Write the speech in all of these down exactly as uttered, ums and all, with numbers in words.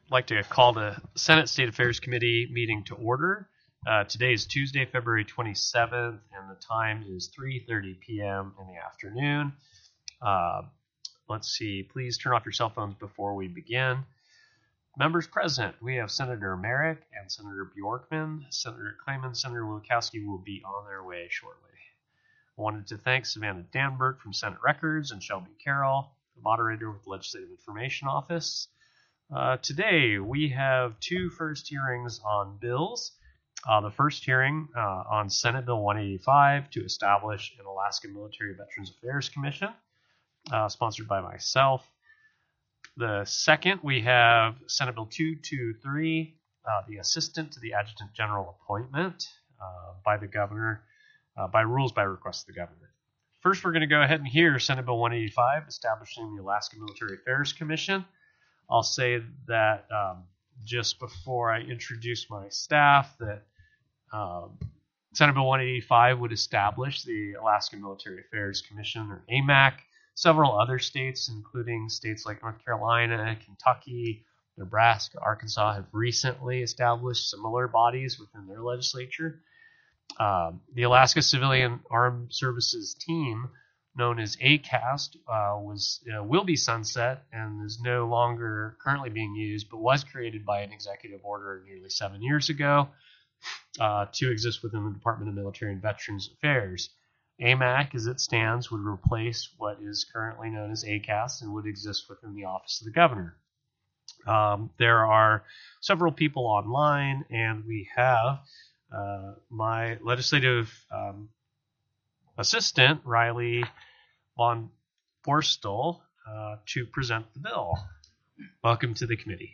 I'd like to call the Senate State Affairs Committee meeting to order. Uh, today is Tuesday, February twenty-seventh, and the time is three thirty p.m. in the afternoon. Uh, let's see. Please turn off your cell phones before we begin. Members present, we have Senator Merrick and Senator Bjorkman. Senator Clayman, Senator Wielkowski will be on their way shortly. I wanted to thank Savannah Danbert from Senate Records and Shelby Carroll, the moderator with the Legislative Information Office. Uh, today, we have two first hearings on bills. Uh, the first hearing uh, on Senate Bill one eighty-five to establish an Alaska Military Veterans Affairs Commission, uh, sponsored by myself. The second, we have Senate Bill two twenty-three, uh, the Assistant to the Adjutant General appointment uh, by the governor, uh, by rules by request of the governor. First, we're going to go ahead and hear Senate Bill one eighty-five, establishing the Alaska Military Affairs Commission. I'll say that um, just before I introduce my staff, that um, Senate Bill one eighty-five would establish the Alaska Military Affairs Commission, or A M A C. Several other states, including states like North Carolina, Kentucky, Nebraska, Arkansas, have recently established similar bodies within their legislature. Um, the Alaska Civilian Armed Services Team, known as A C A S T, uh, was uh, will be sunset and is no longer currently being used, but was created by an executive order nearly seven years ago uh, to exist within the Department of Military and Veterans Affairs. A M A C, as it stands, would replace what is currently known as A C A S T and would exist within the Office of the Governor. Um, there are several people online, and we have uh, my legislative um, assistant, Riley Von Borstel, uh, to present the bill. Welcome to the committee.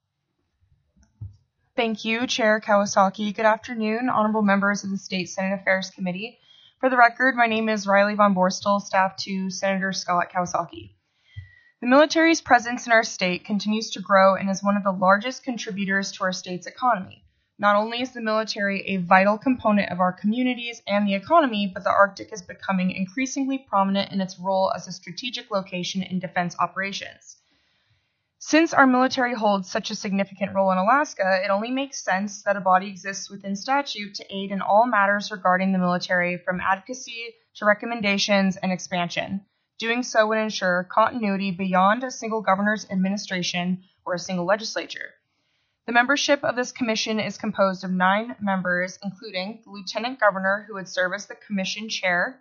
Thank you, Chair Kawasaki. Good afternoon, honorable members of the State Senate Affairs Committee. For the record, my name is Riley Von Borstel, staff to Senator Scott Kawasaki. The military's presence in our state continues to grow and is one of the largest contributors to our state's economy. Not only is the military a vital component of our communities and the economy, but the Arctic is becoming increasingly prominent in its role as a strategic location in defense operations. Since our military holds such a significant role in Alaska, it only makes sense that a body exists within statute to aid in all matters regarding the military, from advocacy to recommendations and expansion. Doing so would ensure continuity beyond a single governor's administration or a single legislature. The membership of this commission is composed of nine members, including the Lieutenant Governor, who would serve as the commission chair,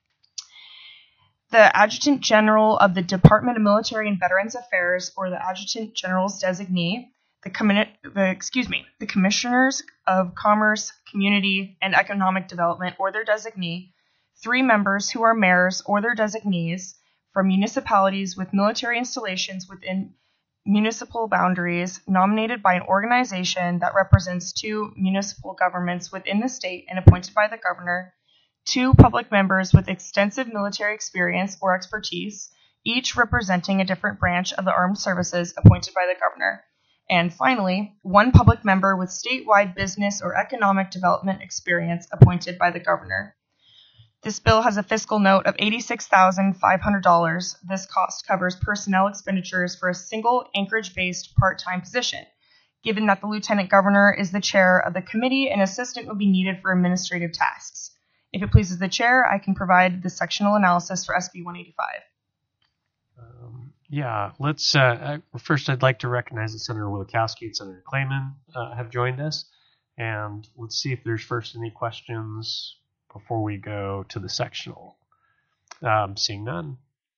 the Adjutant General of the Department of Military and Veterans Affairs, or the Adjutant General's designee, the, commi- the excuse me, the Commissioners of Commerce, Community, and Economic Development, or their designee, three members who are mayors or their designees from municipalities with military installations within municipal boundaries, nominated by an organization that represents two municipal governments within the state and appointed by the governor, two public members with extensive military experience or expertise, each representing a different branch of the armed services appointed by the governor, and finally, one public member with statewide business or economic development experience appointed by the governor. This bill has a fiscal note of eighty-six thousand five hundred dollars. This cost covers personnel expenditures for a single Anchorage-based part-time position. Given that the Lieutenant Governor is the chair of the committee, an assistant would be needed for administrative tasks. If it pleases the chair, I can provide the sectional analysis for S B one eighty-five. Um, yeah, let's, uh, first I'd like to recognize that Senator Wielkowski and Senator Clayman uh, have joined us. And let's see if there's first any questions before we go to the sectional. Um, seeing none.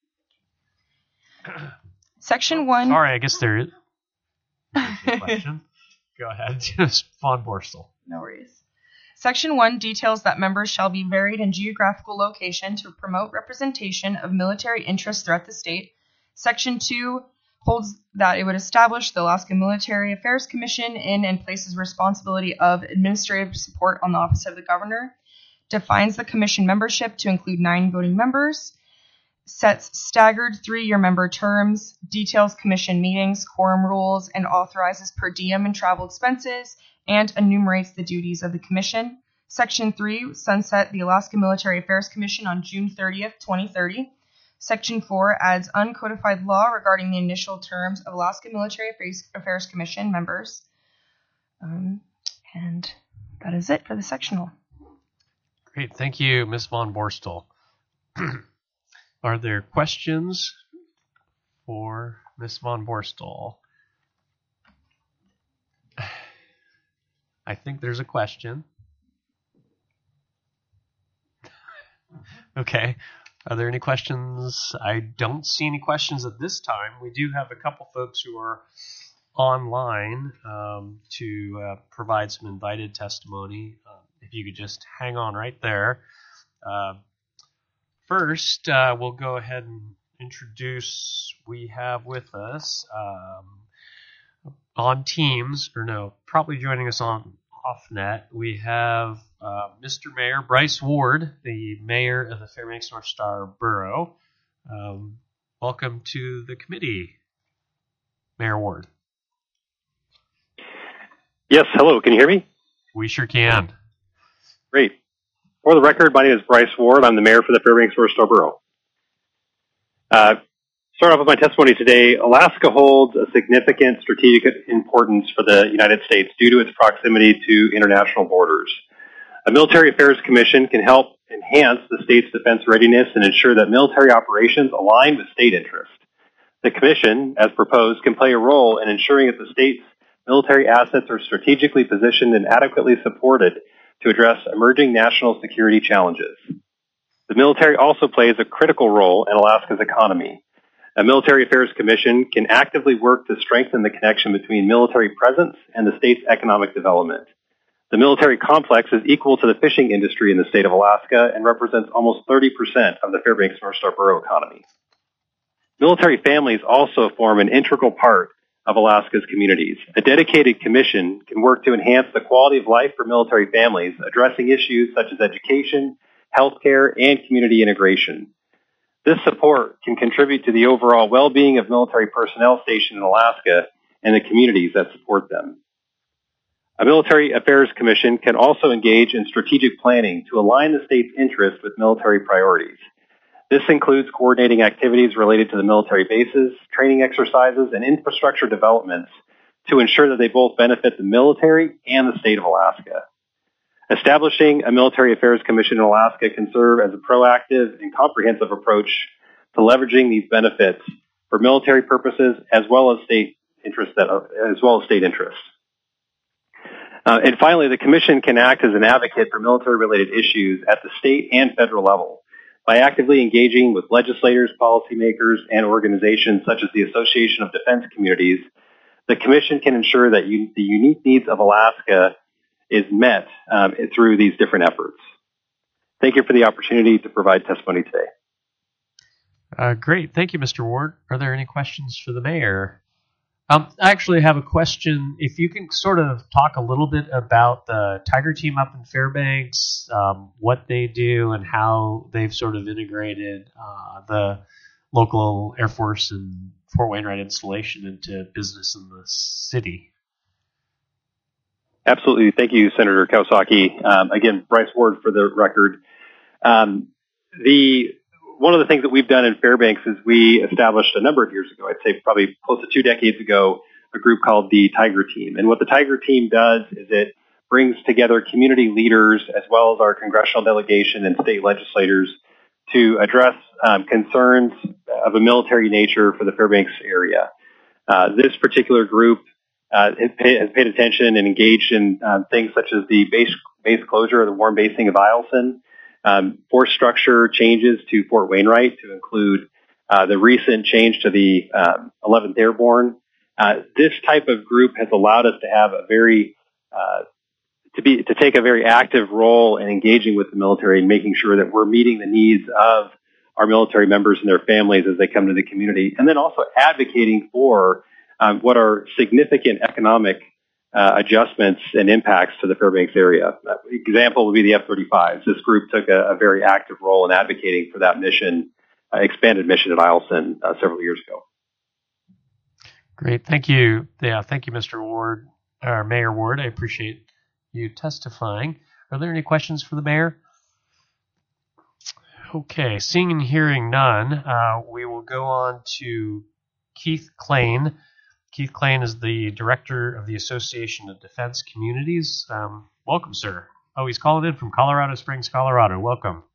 Section one. Sorry, I guess there is a question. Go ahead, just Von Borstel. No worries. Section one details that members shall be varied in geographical location to promote representation of military interests throughout the state. Section two holds that it would establish the Alaska Military Affairs Commission in and places responsibility of administrative support on the Office of the Governor, defines the commission membership to include nine voting members, sets staggered three-year member terms, details commission meetings, quorum rules, and authorizes per diem and travel expenses, and enumerates the duties of the commission. Section three, sunset the Alaska Military Affairs Commission on June thirtieth, twenty thirty. Section four adds uncodified law regarding the initial terms of Alaska Military Affairs, Affairs Commission members. Um, and that is it for the sectional. Great. Thank you, Miz Von Borstel. Are there questions for Miz Von Borstel? I think there's a question. Okay. Are there any questions? I don't see any questions at this time. We do have a couple folks who are online um, to uh, provide some invited testimony. Uh, if you could just hang on right there. Uh, first, uh, we'll go ahead and introduce, we have with us um, on Teams, or no, probably joining us on OffNet, we have uh, Mister Mayor Bryce Ward, the mayor of the Fairbanks North Star Borough. Um, welcome to the committee, Mayor Ward. Yes, hello. Can you hear me? We sure can. Great. For the record, my name is Bryce Ward. I'm the mayor for the Fairbanks North Star Borough. Uh, start off with my testimony today. Alaska holds a significant strategic importance for the United States due to its proximity to international borders. A military affairs commission can help enhance the state's defense readiness and ensure that military operations align with state interests. The commission, as proposed, can play a role in ensuring that the state's military assets are strategically positioned and adequately supported to address emerging national security challenges. The military also plays a critical role in Alaska's economy. A military affairs commission can actively work to strengthen the connection between military presence and the state's economic development. The military complex is equal to the fishing industry in the state of Alaska and represents almost thirty percent of the Fairbanks North Star Borough economy. Military families also form an integral part of Alaska's communities. A dedicated commission can work to enhance the quality of life for military families, addressing issues such as education, healthcare, and community integration. This support can contribute to the overall well-being of military personnel stationed in Alaska and the communities that support them. A military affairs commission can also engage in strategic planning to align the state's interests with military priorities. This includes coordinating activities related to the military bases, training exercises, and infrastructure developments to ensure that they both benefit the military and the state of Alaska. Establishing a military affairs commission in Alaska can serve as a proactive and comprehensive approach to leveraging these benefits for military purposes as well as state interests that are, as well as state interests. Uh, and finally, the commission can act as an advocate for military-related issues at the state and federal level by actively engaging with legislators, policymakers, and organizations such as the Association of Defense Communities. The commission can ensure that you, the unique needs of Alaska is met um, through these different efforts. Thank you for the opportunity to provide testimony today. Uh, great. Thank you, Mister Ward. Are there any questions for the mayor? Um, I actually have a question. If you can sort of talk a little bit about the Tiger Team up in Fairbanks, um, what they do and how they've sort of integrated uh, the local Air Force and Fort Wainwright installation into business in the city. Absolutely. Thank you, Senator Kawasaki. Um, again, Bryce Ward for the record. Um, the One of the things that we've done in Fairbanks is we established a number of years ago, I'd say probably close to two decades ago, a group called the Tiger Team. And what the Tiger Team does is it brings together community leaders as well as our congressional delegation and state legislators to address um, concerns of a military nature for the Fairbanks area. Uh, this particular group uh, has, pay, has paid attention and engaged in uh, things such as the base, base closure of the warm basing of Eielson, Um, force structure changes to Fort Wainwright to include uh, the recent change to the um, eleventh Airborne. Uh, this type of group has allowed us to have a very uh, to be to take a very active role in engaging with the military and making sure that we're meeting the needs of our military members and their families as they come to the community, and then also advocating for um, what are significant economic Uh, adjustments and impacts to the Fairbanks area. Uh, example would be the F thirty-fives. This group took a, a very active role in advocating for that mission, uh, expanded mission at Eielson uh, several years ago. Great. Thank you. Yeah, thank you, Mister Ward, or Mayor Ward. I appreciate you testifying. Are there any questions for the mayor? Okay, seeing and hearing none, uh, we will go on to Keith Klain. Keith Klain is the director of the Association of Defense Communities. Um, welcome, sir. Oh, he's calling in from Colorado Springs, Colorado. Welcome.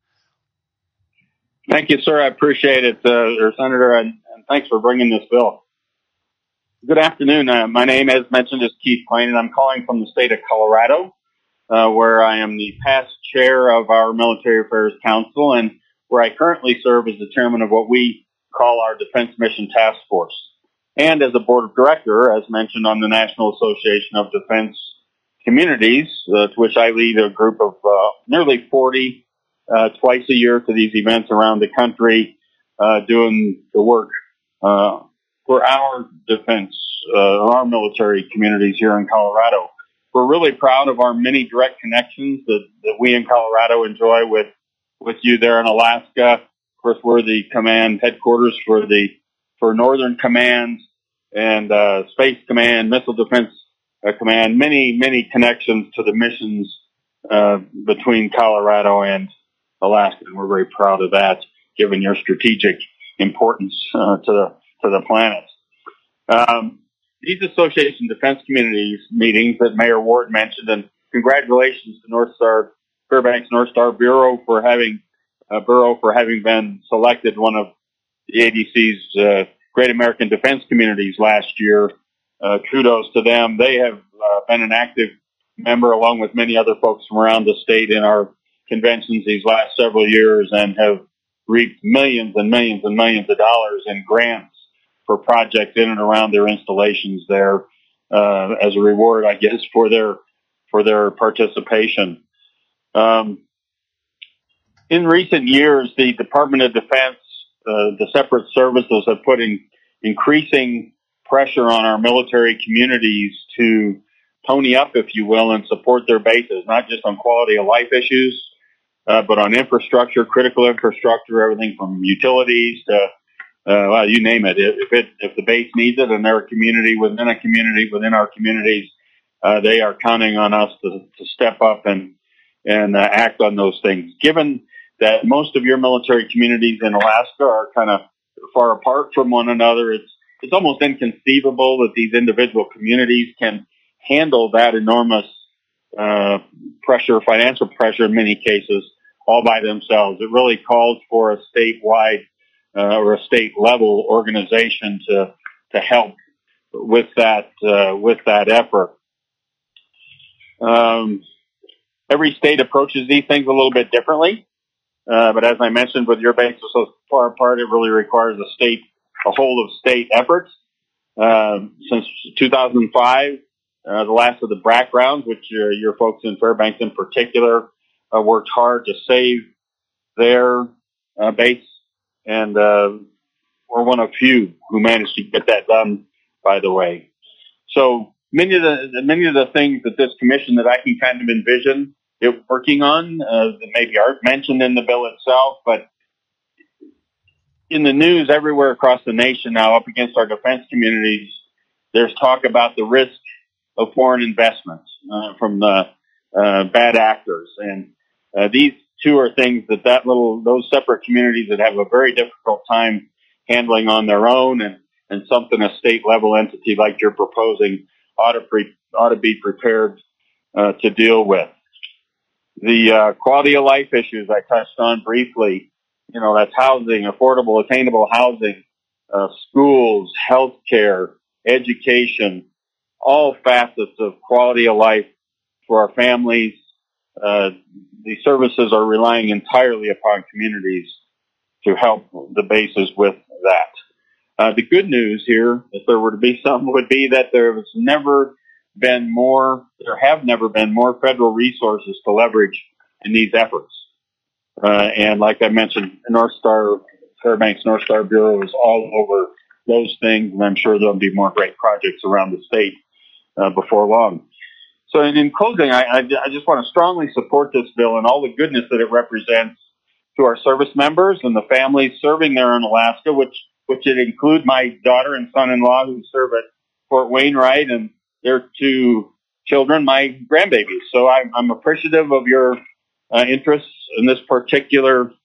Thank you, sir. I appreciate it, uh, Senator, and, and thanks for bringing this bill. Good afternoon. Uh, my name, as mentioned, is Keith Klain, and I'm calling from the state of Colorado, uh, where I am the past chair of our Military Affairs Council, and where I currently serve as the chairman of what we call our Defense Mission Task Force, and as a board of director, as mentioned, on the National Association of Defense Communities, uh, to which I lead a group of uh, nearly forty uh, twice a year to these events around the country, uh, doing the work uh, for our defense, uh, our military communities here in Colorado. We're really proud of our many direct connections that, that we in Colorado enjoy with, with you there in Alaska. Of course, we're the command headquarters for the for Northern Command and uh, Space Command, Missile Defense uh, Command. Many, many connections to the missions uh, between Colorado and Alaska, and we're very proud of that, given your strategic importance uh, to the to the planet. Um, these Association Defense Communities meetings that Mayor Ward mentioned, and congratulations to North Star Fairbanks North Star Bureau for having uh, Bureau for having been selected one of the A D C's uh, Great American Defense Communities last year. Uh, kudos to them. They have uh, been an active member, along with many other folks from around the state, in our conventions these last several years, and have reaped millions and millions and millions of dollars in grants for projects in and around their installations there, uh, as a reward, I guess, for their for their participation. Um, in recent years, the Department of Defense, uh, the separate services, have put in increasing pressure on our military communities to pony up, if you will, and support their bases, not just on quality of life issues, uh, but on infrastructure, critical infrastructure, everything from utilities to Uh, well, you name it. If it, if the base needs it and they're a community within a community within our communities, uh, they are counting on us to, to step up and, and uh, act on those things. Given that most of your military communities in Alaska are kind of far apart from one another, it's, it's almost inconceivable that these individual communities can handle that enormous, uh, pressure, financial pressure in many cases, all by themselves. It really calls for a statewide Uh, or a state level organization to to help with that uh, with that effort. Um, every state approaches these things a little bit differently, uh, but as I mentioned, with your bases so far apart, it really requires a state a whole of state effort. Uh, since two thousand five, uh, the last of the B R A C rounds, which uh, your folks in Fairbanks in particular uh, worked hard to save their uh, base. And uh, we're one of few who managed to get that done, by the way. So many of the many of the things that this commission that I can kind of envision it working on uh, that maybe aren't mentioned in the bill itself, but in the news everywhere across the nation now, up against our defense communities, there's talk about the risk of foreign investments uh, from the uh, bad actors, and uh, these two are things that that little, those separate communities that have a very difficult time handling on their own, and, and something a state level entity like you're proposing ought to, pre, ought to be prepared uh, to deal with. The uh, quality of life issues I touched on briefly, you know, that's housing, affordable, attainable housing, uh, schools, healthcare, education, all facets of quality of life for our families. Uh, the services are relying entirely upon communities to help the bases with that. Uh, the good news here, if there were to be some, would be that there has never been more, there have never been more federal resources to leverage in these efforts. Uh, and like I mentioned, North Star, Fairbanks North Star Bureau is all over those things, and I'm sure there'll be more great projects around the state uh, before long. So in, in closing, I, I, I just want to strongly support this bill and all the goodness that it represents to our service members and the families serving there in Alaska, which which would include my daughter and son-in-law who serve at Fort Wainwright, and their two children, my grandbabies. So I'm, I'm appreciative of your uh, interests in this particular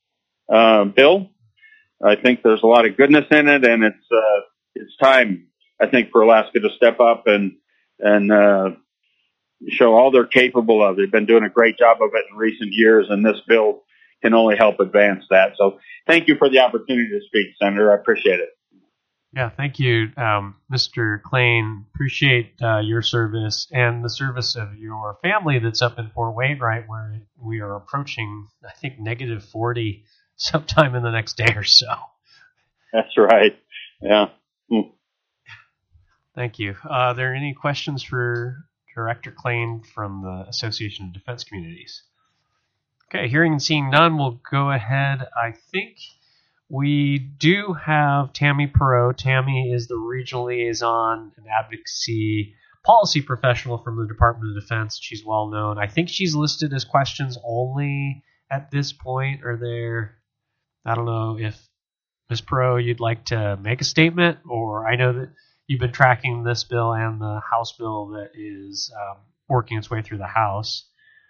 uh, bill. I think there's a lot of goodness in it, and it's uh, it's time, I think, for Alaska to step up and and uh, show all they're capable of. They've been doing a great job of it in recent years, and this bill can only help advance that. So thank you for the opportunity to speak, Senator. I appreciate it. Yeah, thank you, um, Mister Klain. Appreciate uh, your service and the service of your family that's up in Fort Wainwright, where we are approaching, I think, negative forty sometime in the next day or so. That's right. Yeah. Hmm. Thank you. Uh, are there any questions for Director Klain from the Association of Defense Communities? Okay, hearing and seeing none, we'll go ahead. I think we do have Tammy Perot. Tammy is the regional liaison and advocacy policy professional from the Department of Defense. She's well known. I think she's listed as questions only at this point. Are there, I don't know if Miz Perot, you'd like to make a statement, or I know that you've been tracking this bill and the House bill that is um, working its way through the House.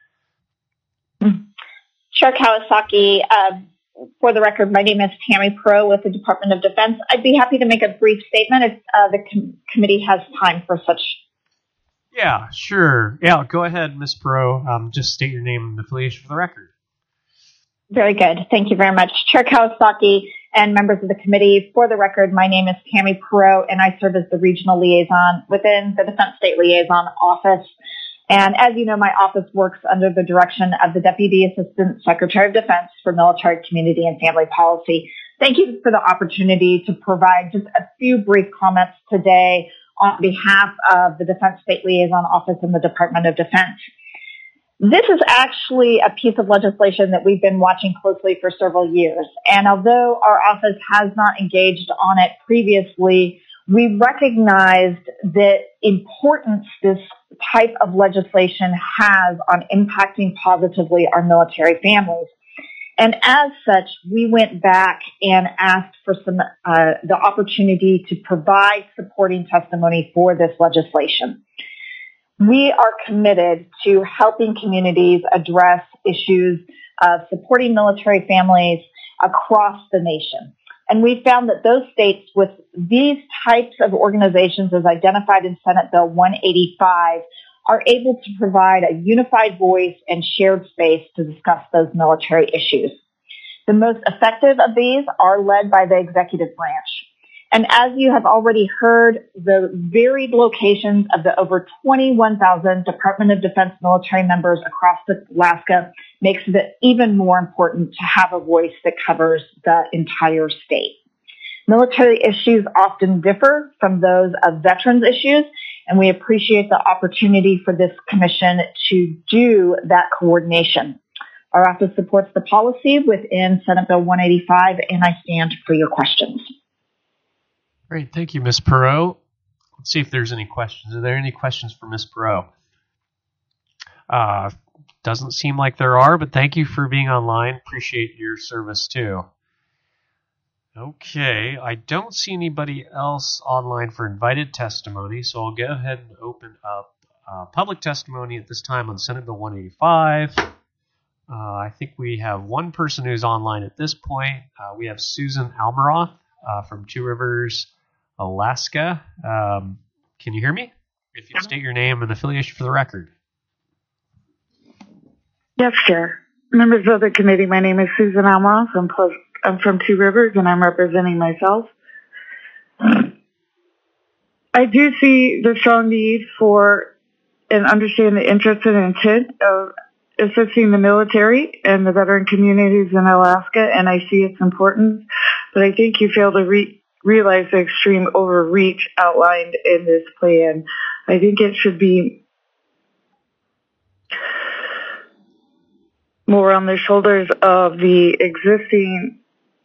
Chair Kawasaki, uh, for the record, my name is Tammy Perot with the Department of Defense. I'd be happy to make a brief statement if uh, the com- committee has time for such. Yeah, sure. Yeah, go ahead, Miz Perot. Um, just state your name and affiliation for the record. Very good. Thank you very much. Chair Kawasaki and members of the committee, for the record, my name is Tammy Perot, and I serve as the regional liaison within the Defense State Liaison Office. And as you know, my office works under the direction of the Deputy Assistant Secretary of Defense for Military, Community, and Family Policy. Thank you for the opportunity to provide just a few brief comments today on behalf of the Defense State Liaison Office and the Department of Defense. This is actually a piece of legislation that we've been watching closely for several years. And although our office has not engaged on it previously, we recognized the importance this type of legislation has on impacting positively our military families. And as such, we went back and asked for some uh, the opportunity to provide supporting testimony for this legislation. We are committed to helping communities address issues of supporting military families across the nation. And we found that those states with these types of organizations as identified in Senate Bill one eighty-five are able to provide a unified voice and shared space to discuss those military issues. The most effective of these are led by the executive branch. And as you have already heard, the varied locations of the over twenty-one thousand Department of Defense military members across Alaska makes it even more important to have a voice that covers the entire state. Military issues often differ from those of veterans issues, and we appreciate the opportunity for this commission to do that coordination. Our office supports the policy within Senate Bill one eighty-five, and I stand for your questions. Great. Thank you, Miz Perot. Let's see if there's any questions. Are there any questions for Miz Perot? Uh, doesn't seem like there are, but thank you for being online. Appreciate your service, too. Okay. I don't see anybody else online for invited testimony, so I'll go ahead and open up uh, public testimony at this time on Senate Bill one eighty-five. Uh, I think we have one person who's online at this point. Uh, we have Susan Almaroth uh, from Two Rivers, Alaska. Um, can you hear me? If you state your name and affiliation for the record. Yes, Chair. Members of the committee, my name is Susan Almaroth. I'm, I'm from Two Rivers, and I'm representing myself. I do see the strong need for and understand the interest and intent of assisting the military and the veteran communities in Alaska, and I see its importance, but I think you fail to re- realize the extreme overreach outlined in this plan. I think it should be more on the shoulders of the existing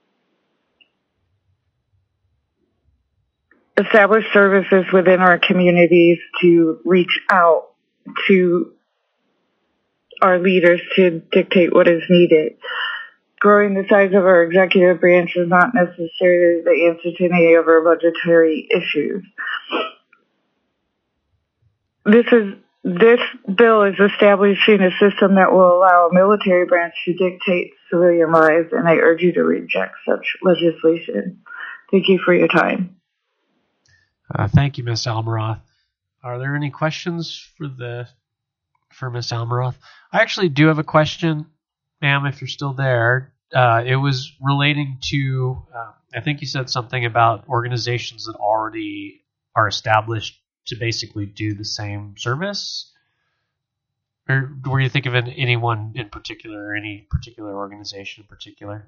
established services within our communities to reach out to our leaders to dictate what is needed. Growing the size of our executive branch is not necessarily the answer to any of our budgetary issues. This is this bill is establishing a system that will allow a military branch to dictate civilian lives, and I urge you to reject such legislation. Thank you for your time. Uh, thank you, Miz Almaroth. Are there any questions for the for Miz Almaroth? I actually do have a question, ma'am, if you're still there. Uh, it was relating to, uh, I think you said something about organizations that already are established to basically do the same service? Or were you thinking of anyone in particular, or any particular organization in particular?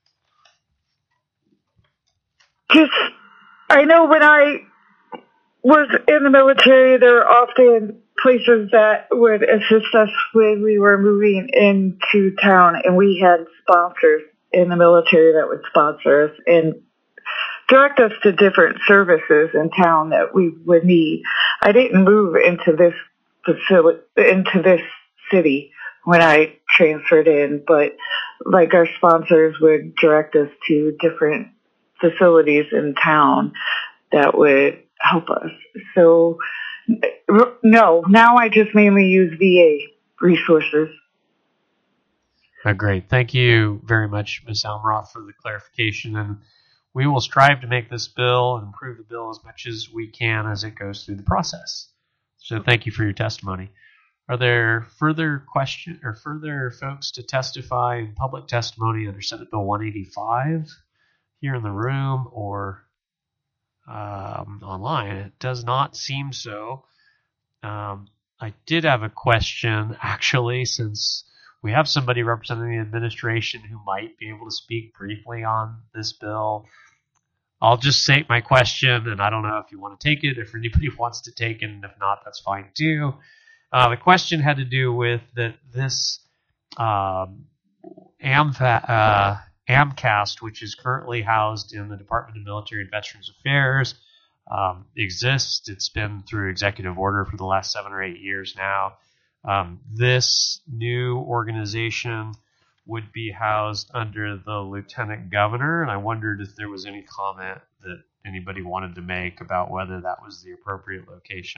Just, I know when I was in the military, there were often places that would assist us when we were moving into town, and we had sponsors in the military that would sponsor us and direct us to different services in town that we would need. I didn't move into this facility, into this city when I transferred in, but like our sponsors would direct us to different facilities in town that would help us. So no, now I just mainly use V A resources. Oh, great. Thank you very much, Miz Almaroth, for the clarification. And we will strive to make this bill and improve the bill as much as we can as it goes through the process. So thank you for your testimony. Are there further questions or further folks to testify in public testimony under Senate Bill one eighty-five here in the room or um, online? It does not seem so. Um, I did have a question, actually, since we have somebody representing the administration who might be able to speak briefly on this bill. I'll just state my question, and I don't know if you want to take it, if anybody wants to take it, and if not, that's fine too. Uh, the question had to do with that this um, AMFA, uh, AMCAST, which is currently housed in the Department of Military and Veterans Affairs, um, exists. It's been through executive order for the last seven or eight years now. Um, this new organization would be housed under the Lieutenant Governor, and I wondered if there was any comment that anybody wanted to make about whether that was the appropriate location.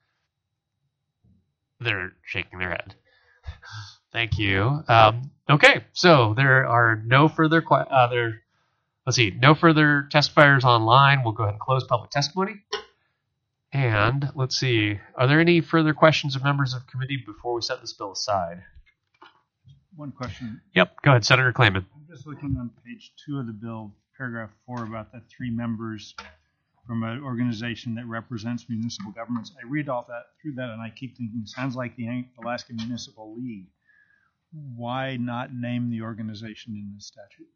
They're shaking their head. Thank you. Um, okay, so there are no further que- uh, there. Let's see, no further testifiers online. We'll go ahead and close public testimony. And let's see, are there any further questions of members of committee before we set this bill aside? One question. Yep, go ahead, Senator Klayman. I'm just looking on page two of the bill, paragraph four, about the three members from an organization that represents municipal governments. I read all that through that, and I keep thinking, sounds like the Alaska Municipal League. Why not name the organization in the statute?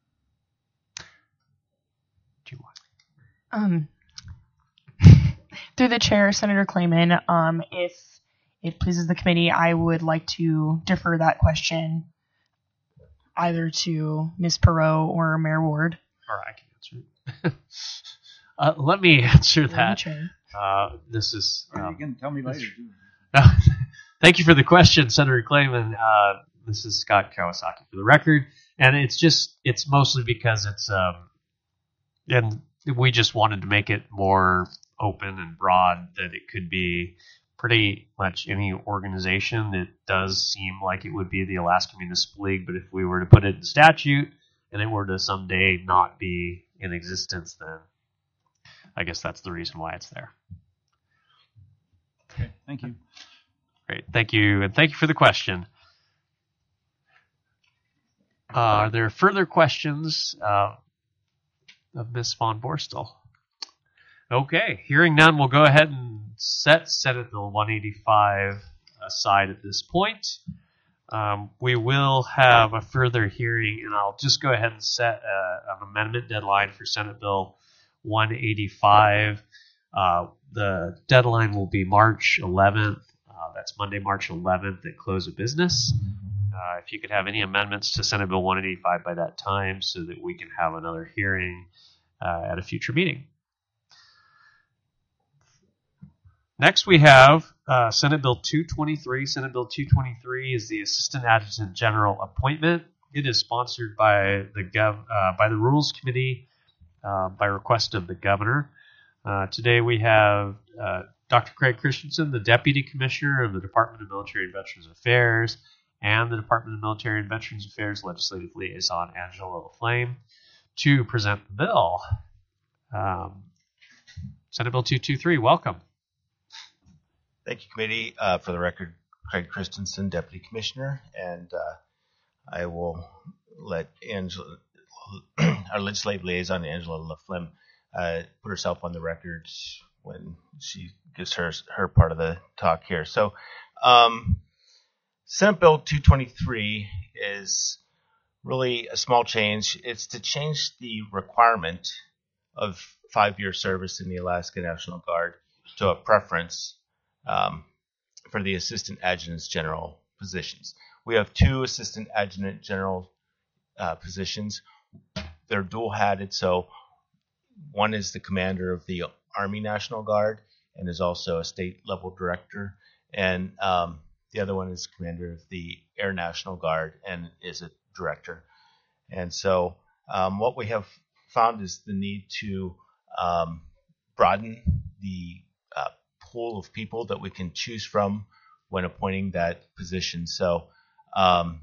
Do you want? Um, through the chair, Senator Klayman, um, if it pleases the committee, I would like to defer that question either to Miz Perot or Mayor Ward. Or I can answer it. uh, let me answer that. Uh, this is. Um, you can tell me later. Thank you for the question, Senator Klayman. Uh, this is Scott Kawasaki for the record, and it's just it's mostly because it's um, and we just wanted to make it more open and broad that it could be pretty much any organization. It does seem like it would be the Alaska Municipal League, but if we were to put it in statute and it were to someday not be in existence, then I guess that's the reason why it's there. Okay, thank you. Great, thank you, and thank you for the question. Uh, are there further questions uh, of Miz Von Borstel? Okay, hearing none, we'll go ahead and set Senate Bill one eighty-five aside at this point. Um, we will have a further hearing, and I'll just go ahead and set a, an amendment deadline for Senate Bill one eighty-five. Uh, the deadline will be March eleventh. Uh, that's Monday, March eleventh at close of business. Uh, if you could have any amendments to Senate Bill one eighty-five by that time so that we can have another hearing uh, at a future meeting. Next, we have uh, Senate Bill two twenty-three. Senate Bill two twenty-three is the Assistant Adjutant General appointment. It is sponsored by the Gov uh, by the Rules Committee uh, by request of the Governor. Uh, today, we have uh, Doctor Craig Christensen, the Deputy Commissioner of the Department of Military and Veterans Affairs, and the Department of Military and Veterans Affairs Legislative Liaison, Angela LaFlame, to present the bill. Um, Senate Bill two twenty-three, welcome. Thank you, committee. Uh, for the record, Craig Christensen, Deputy Commissioner, and uh, I will let Angela, our legislative liaison, Angela LaFlemme, uh, put herself on the record when she gives her her part of the talk here. So, um, Senate Bill two twenty-three is really a small change. It's to change the requirement of five-year service in the Alaska National Guard to a preference um, for the Assistant Adjutants General positions. We have two Assistant Adjutant General uh, positions. They're dual-hatted, so one is the commander of the Army National Guard and is also a state-level director, and um, the other one is commander of the Air National Guard and is a director. And so um, what we have found is the need to um, broaden the uh, pool of people that we can choose from when appointing that position. So um,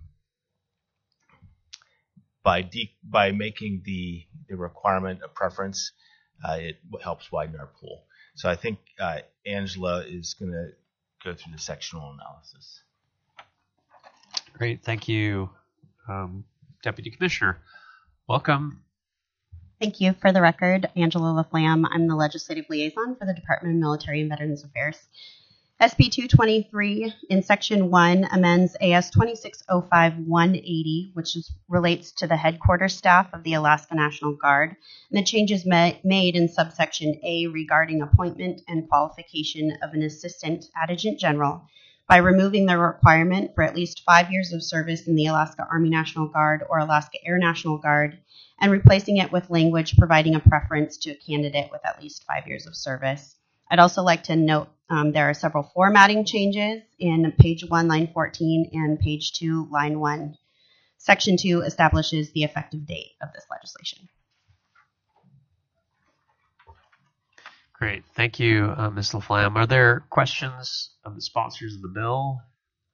by de- by making the, the requirement a preference, uh, it helps widen our pool. So I think uh, Angela is going to go through the sectional analysis. Great, thank you, um, Deputy Commissioner. Welcome. Thank you. For the record, Angela LaFlemme. I'm the Legislative Liaison for the Department of Military and Veterans Affairs. S B two twenty-three in Section one amends A S twenty-six oh five dash one eighty, which is, relates to the headquarters staff of the Alaska National Guard, and the changes ma- made in subsection A regarding appointment and qualification of an Assistant Adjutant General by removing the requirement for at least five years of service in the Alaska Army National Guard or Alaska Air National Guard, and replacing it with language providing a preference to a candidate with at least five years of service. I'd also like to note um, there are several formatting changes in page one, line fourteen, and page two, line one. Section two establishes the effective date of this legislation. Great. Thank you, uh, Miz LaFlemme. Are there questions of the sponsors of the bill?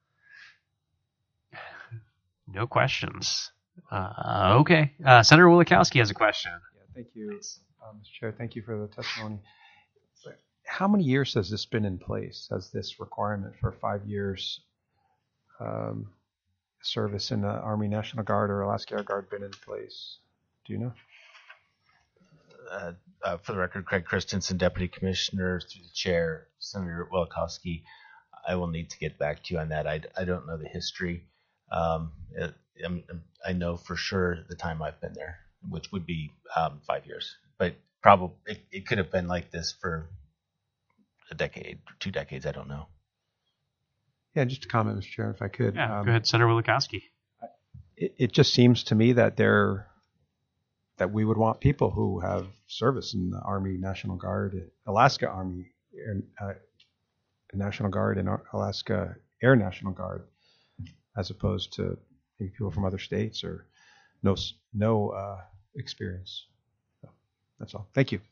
No questions. Uh, okay. Uh, Senator Wielechowski has a question. Yeah, thank you, uh, Mister Chair. Thank you for the testimony. How many years has this been in place? Has this requirement for five years um, service in the Army National Guard or Alaska Air Guard been in place? Do you know? Uh, uh, for the record, Craig Christensen, Deputy Commissioner, through the Chair, Senator Wielechowski, I will need to get back to you on that. I, I don't know the history. Um, it, I'm, I know for sure the time I've been there, which would be um, five years. But probably it, it could have been like this for a decade, two decades. I don't know. Yeah, just a comment, Mister Chair, if I could. Yeah, um, go ahead, Senator Wielechowski. It, it just seems to me that they're that we would want people who have service in the Army National Guard, Alaska Army Air, uh, National Guard, and Alaska Air National Guard, as opposed to maybe people from other states or no no uh, experience. So that's all. Thank you.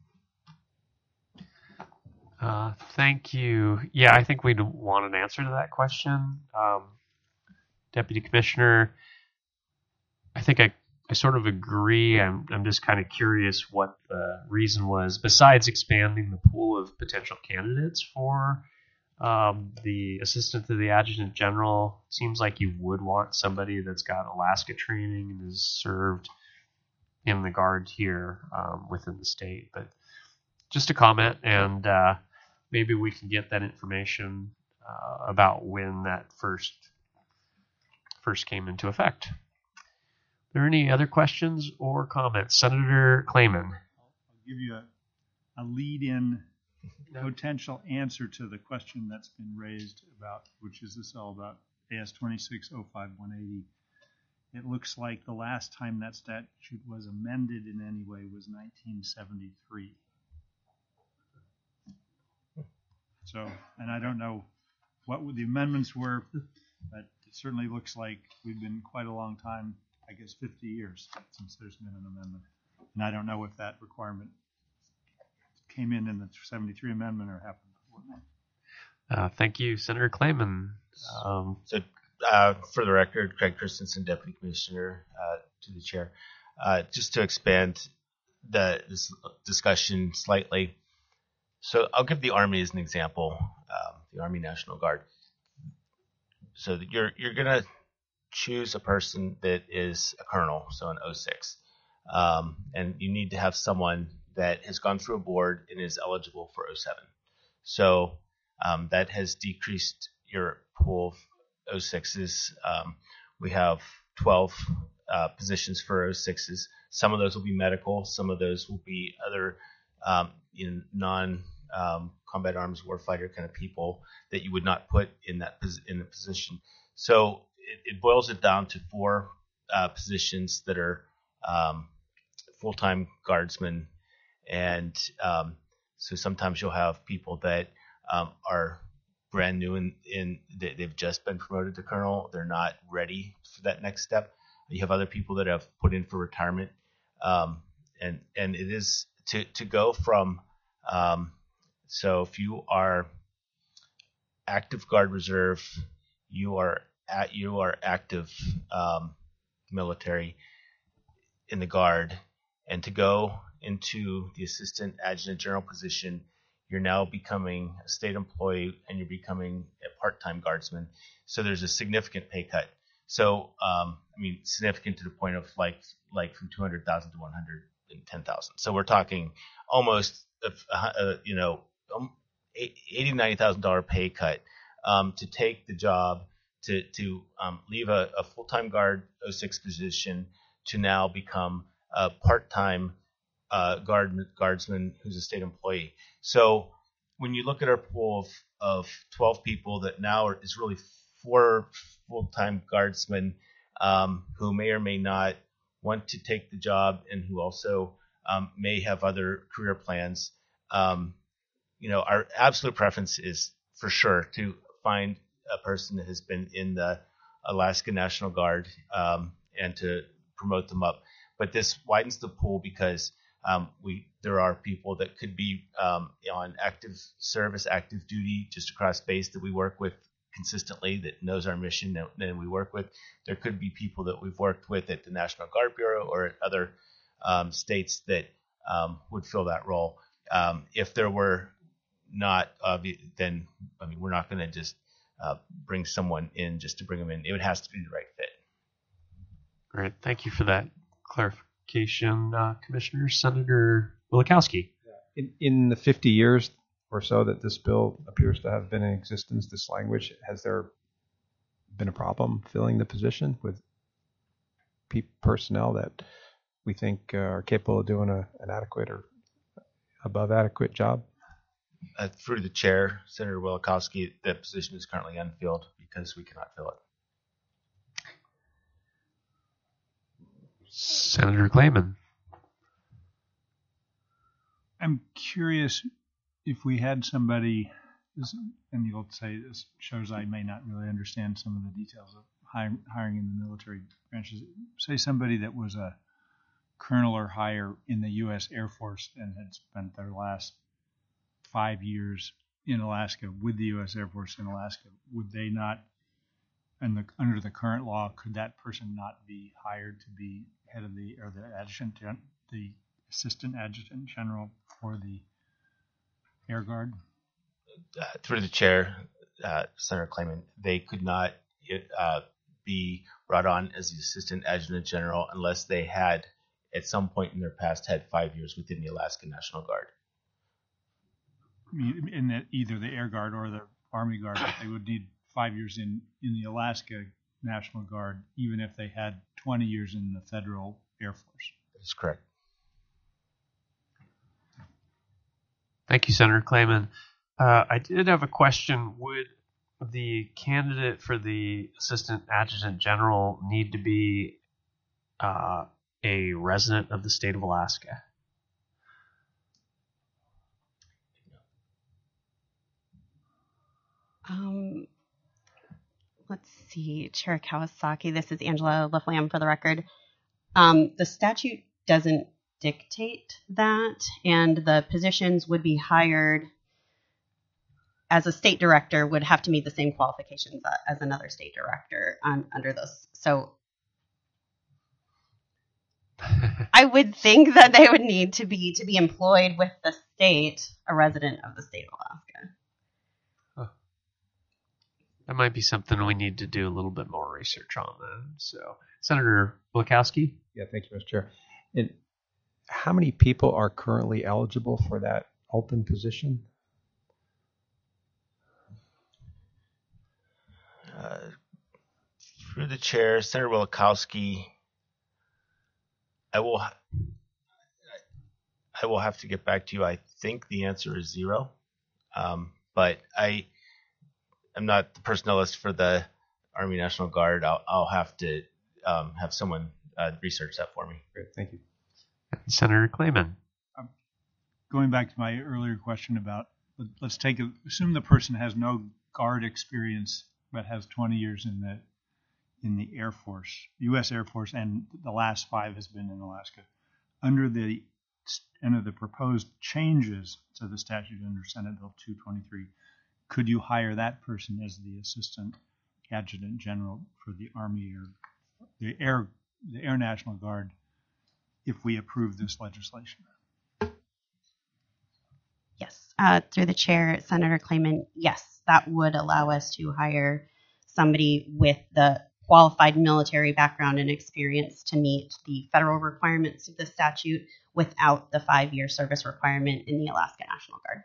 Uh, thank you. Yeah, I think we'd want an answer to that question. Um, Deputy Commissioner, I think I, I sort of agree. I'm, I'm just kind of curious what the reason was, besides expanding the pool of potential candidates for um, the Assistant to the Adjutant General. Seems like you would want somebody that's got Alaska training and has served in the Guard here um, within the state. But just a comment, and uh, maybe we can get that information uh, about when that first first came into effect. Are there any other questions or comments? Senator Clayman. I'll give you a, a lead-in potential answer to the question that's been raised about, which is this all about A S twenty-six oh five dash one eighty. It looks like the last time that statute was amended in any way was nineteen seventy-three. So, and I don't know what the amendments were, but it certainly looks like we've been quite a long time, I guess fifty years since there's been an amendment. And I don't know if that requirement came in in the seventy-three amendment or happened before. Uh, thank you, Senator Clayman. Um, So, uh, for the record, Craig Christensen, Deputy Commissioner, uh, to the chair. Uh, just to expand the this discussion slightly. So, I'll give the Army as an example, um, the Army National Guard. So, that you're you're gonna choose a person that is a colonel, so an oh six, um, and you need to have someone that has gone through a board and is eligible for oh seven. So, um, that has decreased your pool of oh sixes. Um, we have twelve uh, positions for oh sixes. Some of those will be medical. Some of those will be other um, in non um, combat arms warfighter kind of people that you would not put in that pos- in the position. So it, it boils it down to four uh, positions that are um, full-time guardsmen, and um, so sometimes you'll have people that um, are brand new in, in they, they've just been promoted to colonel. They're not ready for that next step. You have other people that have put in for retirement, um, and and it is to to go from um, so if you are active guard reserve, you are at you are active um, military in the guard, and to go into the assistant adjutant general position, you're now becoming a state employee and you're becoming a part-time guardsman. So there's a significant pay cut. So, um, I mean, significant to the point of like like from two hundred thousand to one hundred ten thousand. So we're talking almost, uh, you know, eighty, ninety thousand dollars pay cut um, to take the job, to, to um, leave a, a full-time guard oh six position to now become a part-time uh, guard, guardsman who's a state employee. So when you look at our pool of, of twelve people that now are, is really four full-time guardsmen um, who may or may not want to take the job and who also um, may have other career plans, um, you know, our absolute preference is for sure to find a person that has been in the Alaska National Guard um, and to promote them up. But this widens the pool because um, we there are people that could be um, on active service, active duty just across base that we work with consistently, that knows our mission that, that we work with. There could be people that we've worked with at the National Guard Bureau or at other um, states that um, would fill that role. Um, if there were not, uh, then I mean, we're not going to just uh, bring someone in just to bring them in. It has to be the right fit. Great. Thank you for that clarification, uh, Commissioner. Senator Wielechowski. In, in the fifty years or so that this bill appears to have been in existence, this language, has there been a problem filling the position with pe- personnel that we think uh, are capable of doing a, an adequate or above adequate job? Uh, through the chair, Senator Wielechowski, the position is currently unfilled because we cannot fill it. Senator Clayman. I'm curious if we had somebody, this, and you'll say this shows I may not really understand some of the details of hiring, hiring in the military branches. Say somebody that was a colonel or higher in the U S Air Force and had spent their last five years in Alaska with the U S Air Force in Alaska, would they not, and the, under the current law, could that person not be hired to be head of the, or the adjutant, the assistant adjutant general for the Air Guard? Uh, through the chair, uh, Senator Clayman, they could not uh, be brought on as the assistant adjutant general unless they had, at some point in their past, had five years within the Alaska National Guard. In the, either the Air Guard or the Army Guard, but they would need five years in, in the Alaska National Guard, even if they had twenty years in the Federal Air Force. That's correct. Thank you, Senator Clayman. Uh, I did have a question. Would the candidate for the Assistant Adjutant General need to be uh, a resident of the state of Alaska? Um, let's see, Chair Kawasaki, this is Angela Laflamme for the record. Um, the statute doesn't dictate that, and the positions would be hired as a state director, would have to meet the same qualifications as another state director on, under those. So I would think that they would need to be to be employed with the state, a resident of the state of Alaska. Huh. That might be something we need to do a little bit more research on then. So, Senator Wieckowski? Yeah, thank you, Mister Chair. And how many people are currently eligible for that open position? Uh, through the chair, Senator Wieckowski, I will ha- I will have to get back to you. I think the answer is zero, um, but I am not the personnel list for the Army National Guard. I'll, I'll have to um, have someone uh, research that for me. Great, thank you. Senator Clayman. Um, going back to my earlier question about, let's take a, assume the person has no Guard experience but has twenty years in the in the Air Force, U S Air Force, and the last five has been in Alaska. Under the under the proposed changes to the statute under Senate Bill two twenty-three, could you hire that person as the Assistant Adjutant General for the Army or the Air the Air National Guard if we approve this legislation? Yes, uh, through the chair, Senator Clayman, yes, that would allow us to hire somebody with the qualified military background and experience to meet the federal requirements of the statute without the five-year service requirement in the Alaska National Guard.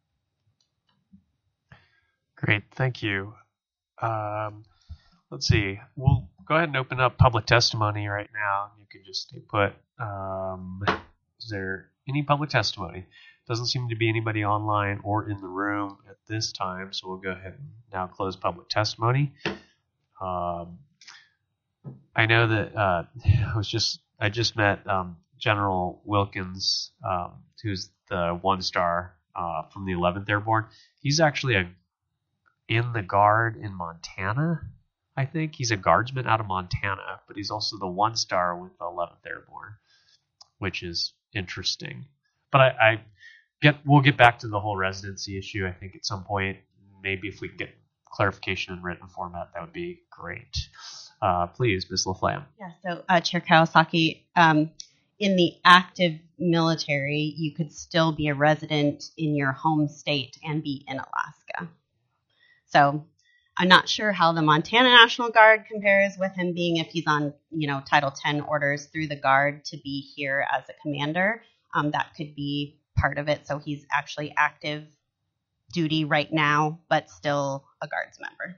Great, thank you. Um, let's see. We'll go ahead and open up public testimony right now. You can just stay put. Um, is there any public testimony? Doesn't seem to be anybody online or in the room at this time, so we'll go ahead and now close public testimony. Um, I know that uh, I was just I just met um, General Wilkins, um, who's the one star uh, from the eleventh Airborne. He's actually a in the Guard in Montana. I think he's a guardsman out of Montana, but he's also the one star with the eleventh Airborne, which is interesting. But I, I get we'll get back to the whole residency issue. I think at some point, maybe if we can get clarification in written format, that would be great. Uh, please, Miz Laflamme. Yeah, so uh, Chair Kawasaki, um, in the active military, you could still be a resident in your home state and be in Alaska. So I'm not sure how the Montana National Guard compares with him being if he's on, you know, Title ten orders through the Guard to be here as a commander. Um, that could be part of it. So he's actually active duty right now, but still a Guards member.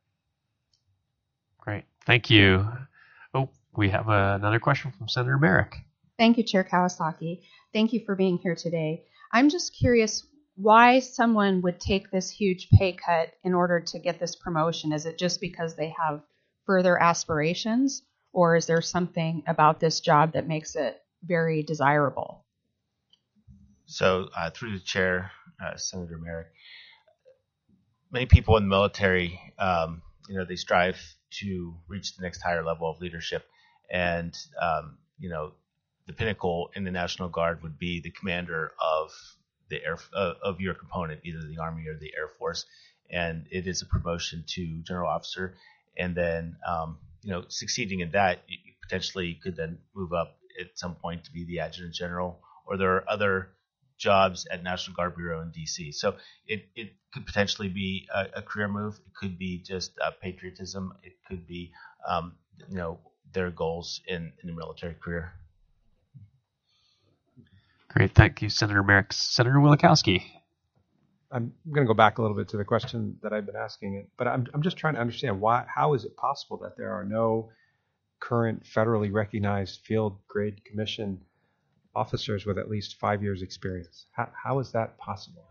Great. Thank you. Oh, we have uh, another question from Senator Merrick. Thank you, Chair Kawasaki. Thank you for being here today. I'm just curious why someone would take this huge pay cut in order to get this promotion. Is it just because they have further aspirations, or is there something about this job that makes it very desirable? So uh, through the chair, uh, Senator Merrick, many people in the military, um, you know, they strive to reach the next higher level of leadership. And, um, you know, the pinnacle in the National Guard would be the commander of the air uh, of your component, either the Army or the Air Force. And it is a promotion to general officer. And then, um, you know, succeeding in that, you potentially could then move up at some point to be the adjutant general, or there are other jobs at National Guard Bureau in D C. So it, it could potentially be a, a career move. It could be just uh, patriotism. It could be, um, you know, their goals in, in a military career. Great. Thank you, Senator Merrick. Senator Wieckowski. I'm going to go back a little bit to the question that I've been asking, but I'm, I'm just trying to understand why. How is it possible that there are no current federally recognized field grade commission officers with at least five years experience? How, how is that possible?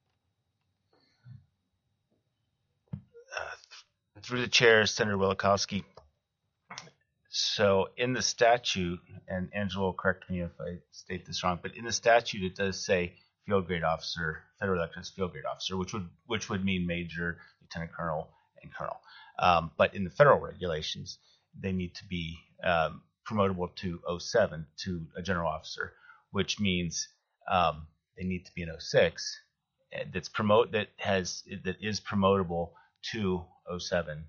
Uh, through the chair, Senator Wieckowski. So in the statute, and Angela will correct me if I state this wrong, but in the statute it does say field grade officer, federal recognized field grade officer, which would which would mean major, lieutenant colonel, and colonel. Um, but in the federal regulations, they need to be um, promotable to oh seven to a general officer, which means um, they need to be an oh six that's promote that has that is promotable to oh seven.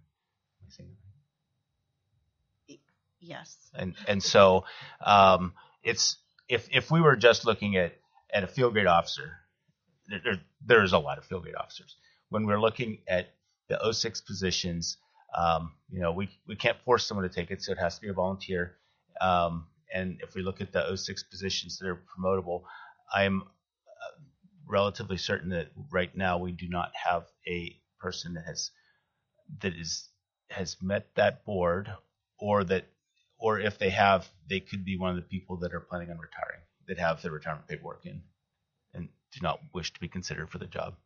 Yes. And and so um, it's if if we were just looking at, at a field grade officer, there, there there's a lot of field grade officers. When we're looking at the oh six positions, um, you know, we we can't force someone to take it, so it has to be a volunteer. Um, and if we look at the oh six positions that are promotable, I'm uh, relatively certain that right now we do not have a person that has that is has met that board, or that or if they have, they could be one of the people that are planning on retiring, that have their retirement paperwork in and do not wish to be considered for the job.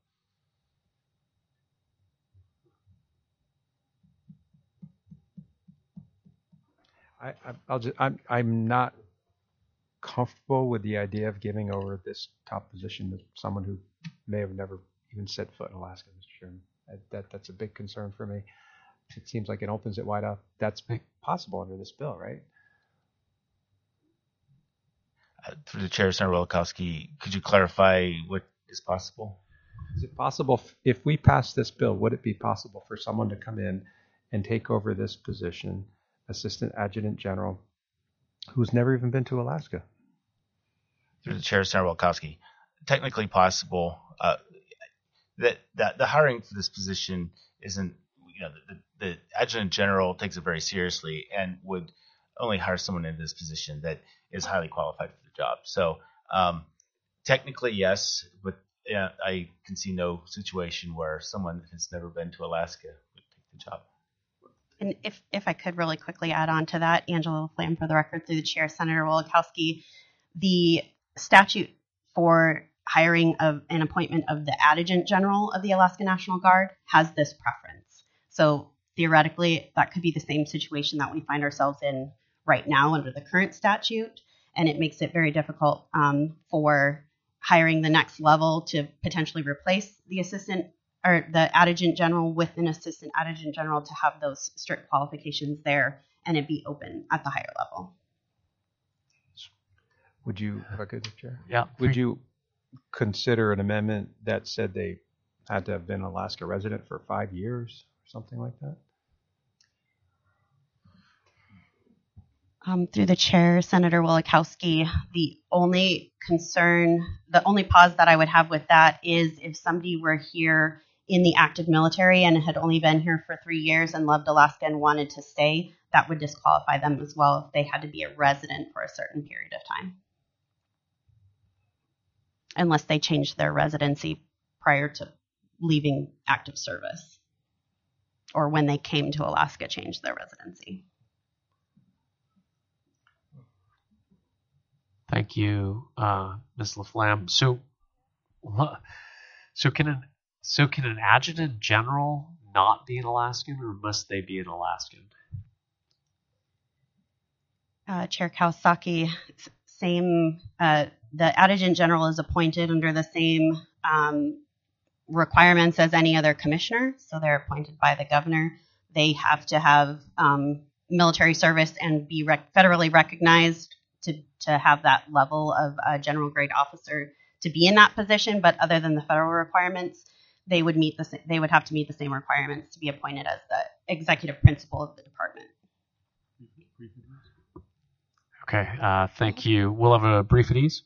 I, I, I'll just, I'm, I'm not comfortable with the idea of giving over this top position to someone who may have never even set foot in Alaska, Mister Chairman. That, that that's a big concern for me. It seems like it opens it wide up. That's possible under this bill, right? Uh, through the chair, Senator Wielechowski, could you clarify what is possible? Is it possible, if we pass this bill, would it be possible for someone to come in and take over this position, Assistant Adjutant General, who's never even been to Alaska? Through the chair, Senator Wielechowski, technically possible. Uh, that, that the hiring for this position isn't, you know, the, the Adjutant General takes it very seriously and would only hire someone in this position that is highly qualified for the job. So um, technically, yes, but uh, I can see no situation where someone who's never been to Alaska would take the job. And if, if I could really quickly add on to that, Angela Flam, for the record, through the chair, Senator Wielechowski, the statute for hiring of an appointment of the Adjutant General of the Alaska National Guard has this preference. So theoretically, that could be the same situation that we find ourselves in right now under the current statute, and it makes it very difficult um, for hiring the next level to potentially replace the assistant or the adjutant general with an assistant adjutant general to have those strict qualifications there and it be open at the higher level. Would you, if I could, Chair? Yeah. Would you consider an amendment that said they had to have been an Alaska resident for five years or something like that? Um, through the chair, Senator Wielechowski, the only concern, the only pause that I would have with that is if somebody were here in the active military and had only been here for three years and loved Alaska and wanted to stay, that would disqualify them as well if they had to be a resident for a certain period of time. Unless they changed their residency prior to leaving active service, or when they came to Alaska, changed their residency. Thank you, uh, Miz LaFlamme. So, so can an so can an adjutant general not be an Alaskan, or must they be an Alaskan? Uh, Chair Kawasaki, same. Uh, the adjutant general is appointed under the same um, requirements as any other commissioner, so they're appointed by the governor. They have to have um, military service and be rec- federally recognized to to have that level of uh, general grade officer to be in that position. But other than the federal requirements, they would meet the they would have to meet the same requirements to be appointed as the executive principal of the department. Okay, uh, thank you. We'll have a brief at ease.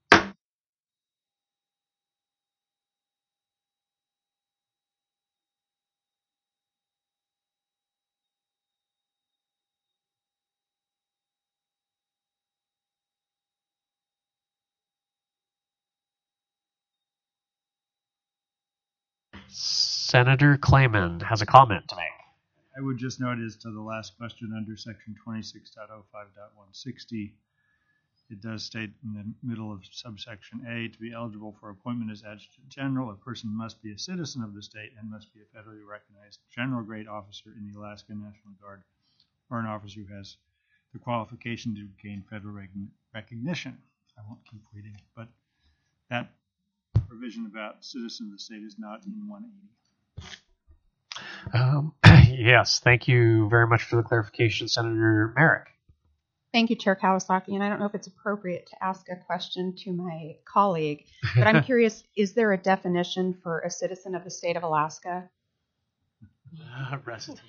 Senator Clayman has a comment to make. I would just note as to the last question under section twenty-six point oh five point one sixty, it does state in the middle of subsection A, to be eligible for appointment as Adjutant General, a person must be a citizen of the state and must be a federally recognized general grade officer in the Alaska National Guard, or an officer who has the qualification to gain federal rec- recognition. I won't keep reading, but that provision about citizen of the state is not in one eighty. Um, yes, thank you very much for the clarification, Senator Merrick. Thank you, Chair Kawasaki. And I don't know if it's appropriate to ask a question to my colleague, but I'm curious, is there a definition for a citizen of the state of Alaska? Uh, resident.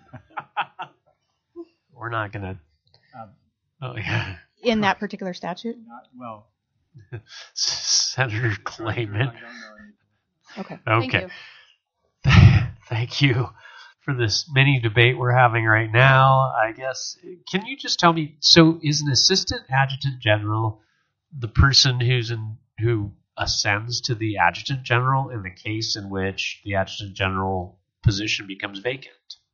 We're not going to. Um, oh, yeah. In that particular statute? Not, well, Senator Clayman. Okay. Okay. Thank you. Thank you for this mini debate we're having right now. I guess, can you just tell me, so is an assistant adjutant general the person who's in, who ascends to the adjutant general in the case in which the adjutant general position becomes vacant?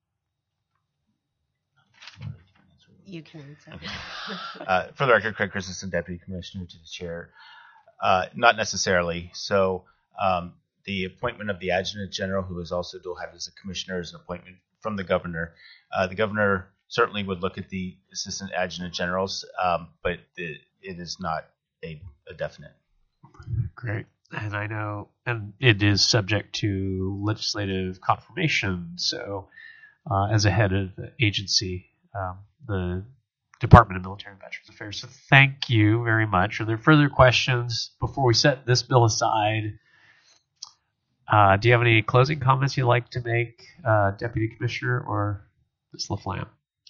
You can answer. Okay. Uh, for the record, Craig Christensen, Deputy Commissioner to the Chair. Uh, not necessarily. So um, the appointment of the Adjutant General, who is also dual headed as a commissioner, is an appointment from the governor. Uh, the governor certainly would look at the Assistant Adjutant Generals, um, but the, it is not a, a definite. Great. And I know, and it is subject to legislative confirmation. So uh, as a head of the agency, um, the Department of Military and Veterans Affairs. So thank you very much. Are there further questions before we set this bill aside? Uh, do you have any closing comments you'd like to make, uh, Deputy Commissioner or Miz Laflamme?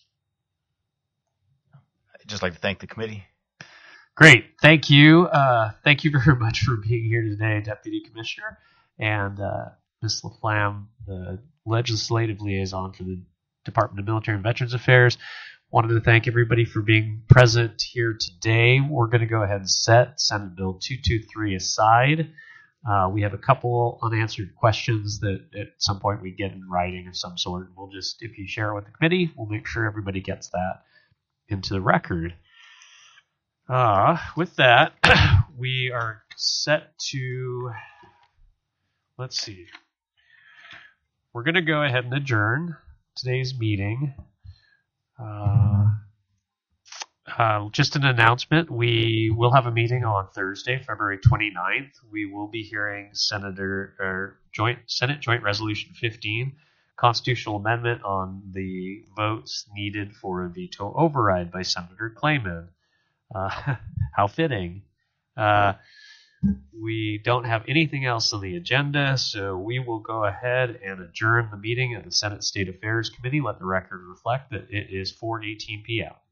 I'd just like to thank the committee. Great. Thank you. Uh, thank you very much for being here today, Deputy Commissioner. And uh, Miz Laflamme, the legislative liaison for the Department of Military and Veterans Affairs. Wanted to thank everybody for being present here today. We're going to go ahead and set Senate Bill two twenty-three aside. Uh, we have a couple unanswered questions that at some point we get in writing of some sort. We'll just, if you share it with the committee, we'll make sure everybody gets that into the record. Uh, with that, we are set to, let's see. We're going to go ahead and adjourn today's meeting. Uh, uh, just an announcement. We will have a meeting on Thursday, February twenty-ninth. We will be hearing Senator or Joint Senate Joint Resolution fifteen, constitutional amendment on the votes needed for a veto override by Senator Clayman. Uh, how fitting. Uh, we don't have anything else on the agenda, so we will go ahead and adjourn the meeting of the Senate State Affairs Committee. Let the record reflect that it is four eighteen p.m.